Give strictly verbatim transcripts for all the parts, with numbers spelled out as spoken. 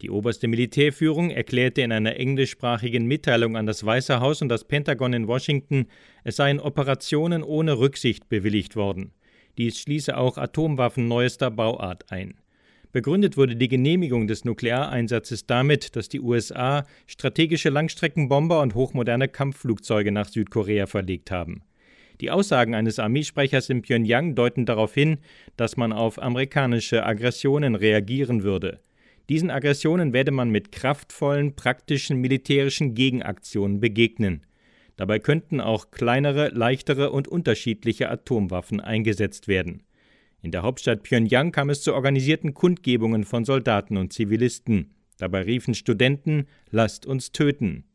Die oberste Militärführung erklärte in einer englischsprachigen Mitteilung an das Weiße Haus und das Pentagon in Washington, es seien Operationen ohne Rücksicht bewilligt worden. Dies schließe auch Atomwaffen neuester Bauart ein. Begründet wurde die Genehmigung des Nukleareinsatzes damit, dass die U S A strategische Langstreckenbomber und hochmoderne Kampfflugzeuge nach Südkorea verlegt haben. Die Aussagen eines Armeesprechers in Pjöngjang deuten darauf hin, dass man auf amerikanische Aggressionen reagieren würde. Diesen Aggressionen werde man mit kraftvollen, praktischen militärischen Gegenaktionen begegnen. Dabei könnten auch kleinere, leichtere und unterschiedliche Atomwaffen eingesetzt werden. In der Hauptstadt Pjöngjang kam es zu organisierten Kundgebungen von Soldaten und Zivilisten. Dabei riefen Studenten: „Lasst uns töten!"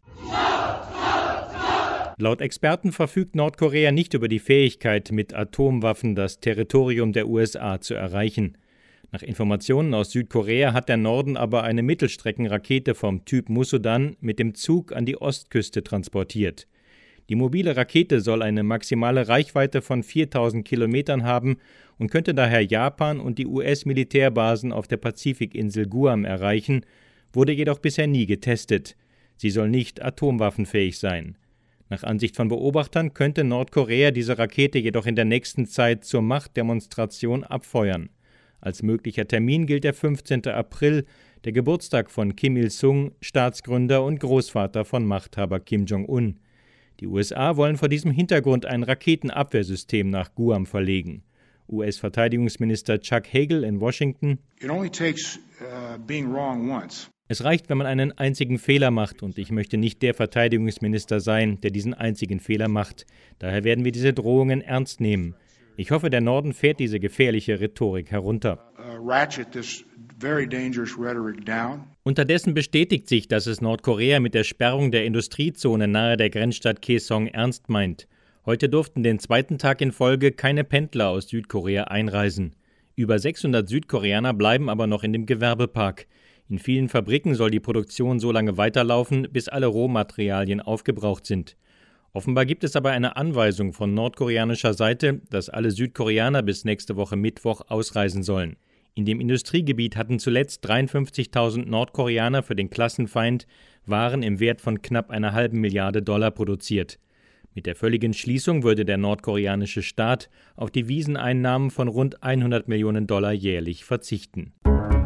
Laut Experten verfügt Nordkorea nicht über die Fähigkeit, mit Atomwaffen das Territorium der U S A zu erreichen. Nach Informationen aus Südkorea hat der Norden aber eine Mittelstreckenrakete vom Typ Musudan mit dem Zug an die Ostküste transportiert. Die mobile Rakete soll eine maximale Reichweite von viertausend Kilometern haben und könnte daher Japan und die U S-Militärbasen auf der Pazifikinsel Guam erreichen, wurde jedoch bisher nie getestet. Sie soll nicht atomwaffenfähig sein. Nach Ansicht von Beobachtern könnte Nordkorea diese Rakete jedoch in der nächsten Zeit zur Machtdemonstration abfeuern. Als möglicher Termin gilt der fünfzehnten April, der Geburtstag von Kim Il-sung, Staatsgründer und Großvater von Machthaber Kim Jong-un. Die U S A wollen vor diesem Hintergrund ein Raketenabwehrsystem nach Guam verlegen. U S-Verteidigungsminister Chuck Hagel in Washington: It only takes, uh, being wrong once. Es reicht, wenn man einen einzigen Fehler macht, und ich möchte nicht der Verteidigungsminister sein, der diesen einzigen Fehler macht. Daher werden wir diese Drohungen ernst nehmen. Ich hoffe, der Norden fährt diese gefährliche Rhetorik herunter. Unterdessen bestätigt sich, dass es Nordkorea mit der Sperrung der Industriezone nahe der Grenzstadt Kaesong ernst meint. Heute durften den zweiten Tag in Folge keine Pendler aus Südkorea einreisen. Über sechshundert Südkoreaner bleiben aber noch in dem Gewerbepark. In vielen Fabriken soll die Produktion so lange weiterlaufen, bis alle Rohmaterialien aufgebraucht sind. Offenbar gibt es aber eine Anweisung von nordkoreanischer Seite, dass alle Südkoreaner bis nächste Woche Mittwoch ausreisen sollen. In dem Industriegebiet hatten zuletzt dreiundfünfzigtausend Nordkoreaner für den Klassenfeind Waren im Wert von knapp einer halben Milliarde Dollar produziert. Mit der völligen Schließung würde der nordkoreanische Staat auf Deviseneinnahmen von rund hundert Millionen Dollar jährlich verzichten.